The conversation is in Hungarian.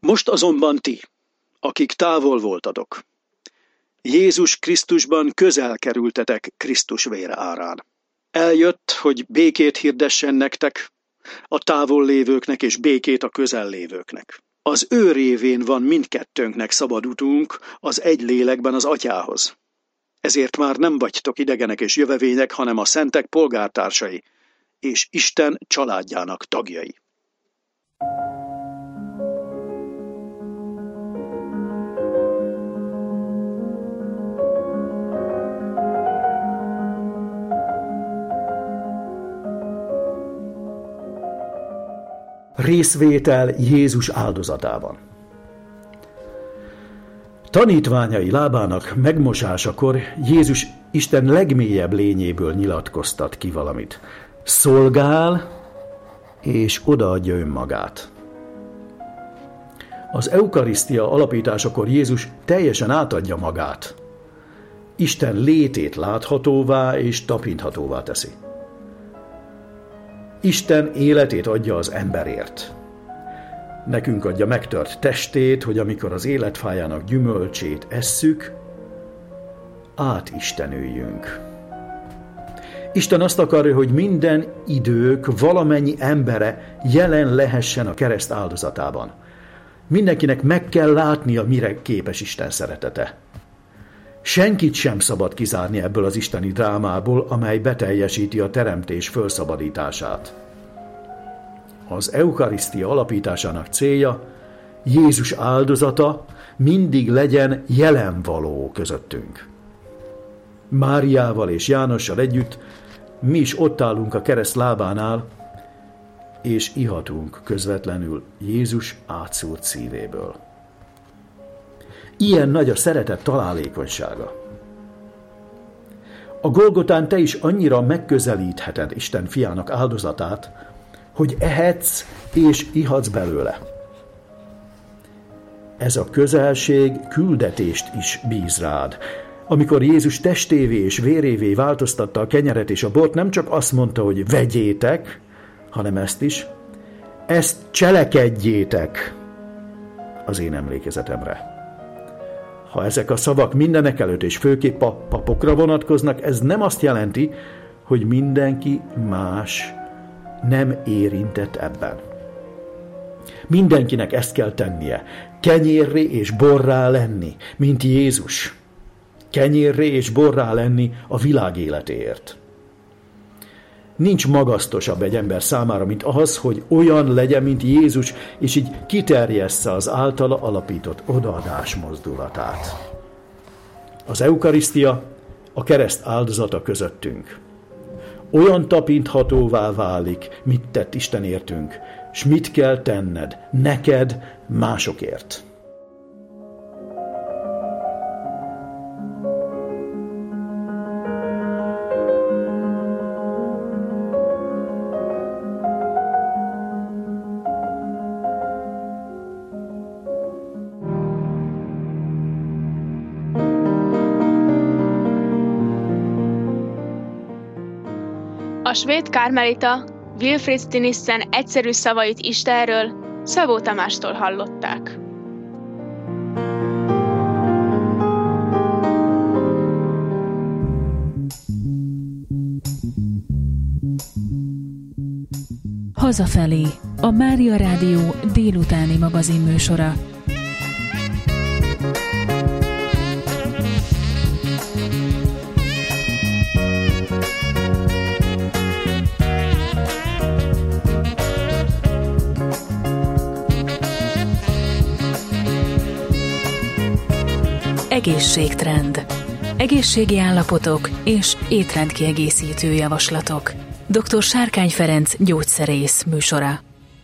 Most azonban ti, akik távol voltatok, Jézus Krisztusban közel kerültetek Krisztus vére árán. Eljött, hogy békét hirdessen nektek, a távol lévőknek és békét a közel lévőknek. Az ő révén van mindkettőnknek szabad utunk az egy lélekben az Atyához. Ezért már nem vagytok idegenek és jövevények, hanem a szentek polgártársai, és Isten családjának tagjai. Részvétel Jézus áldozatában. Tanítványai lábának megmosásakor Jézus Isten legmélyebb lényéből nyilatkoztat ki valamit. Szolgál és odaadja önmagát. Az eukarisztia alapításakor Jézus teljesen átadja magát. Isten létét láthatóvá és tapinthatóvá teszi. Isten életét adja az emberért. Nekünk adja megtört testét, hogy amikor az életfájának gyümölcsét esszük, átistenüljünk. Isten azt akarja, hogy minden idők valamennyi embere jelen lehessen a kereszt áldozatában. Mindenkinek meg kell látnia, mire képes Isten szeretete. Senkit sem szabad kizárni ebből az isteni drámából, amely beteljesíti a teremtés fölszabadítását. Az eukarisztia alapításának célja, Jézus áldozata mindig legyen jelenvaló közöttünk. Máriával és Jánossal együtt mi is ott állunk a kereszt lábánál, és ihatunk közvetlenül Jézus átszúrt szívéből. Ilyen nagy a szeretet találékonysága. A Golgotán te is annyira megközelítheted Isten fiának áldozatát, hogy ehetsz és ihatsz belőle. Ez a közelség küldetést is bíz rád. Amikor Jézus testévé és vérévé változtatta a kenyeret és a bort, nem csak azt mondta, hogy vegyétek, hanem ezt is, ezt cselekedjétek az én emlékezetemre. Ha ezek a szavak mindenekelőtt és főképp a papokra vonatkoznak, ez nem azt jelenti, hogy mindenki más nem érintett ebben. Mindenkinek ezt kell tennie, kenyérré és borrá lenni, mint Jézus. Kenyérré és borrá lenni a világ életéért. Nincs magasztosabb egy ember számára, mint az, hogy olyan legyen, mint Jézus, és így kiterjessze az általa alapított odaadás mozdulatát. Az eukarisztia a kereszt áldozata közöttünk. Olyan tapinthatóvá válik, mit tett Isten értünk, s mit kell tenned, neked, másokért. A svéd karmelita Wilfrid Stinissen egyszerű szavait Istenről Szabó Tamástól hallották. Hazafelé, a Mária Rádió délutáni magazinműsora. Egészségtrend. Egészségi állapotok és étrendkiegészítő javaslatok. Dr. Sárkány Ferenc gyógyszerész műsora.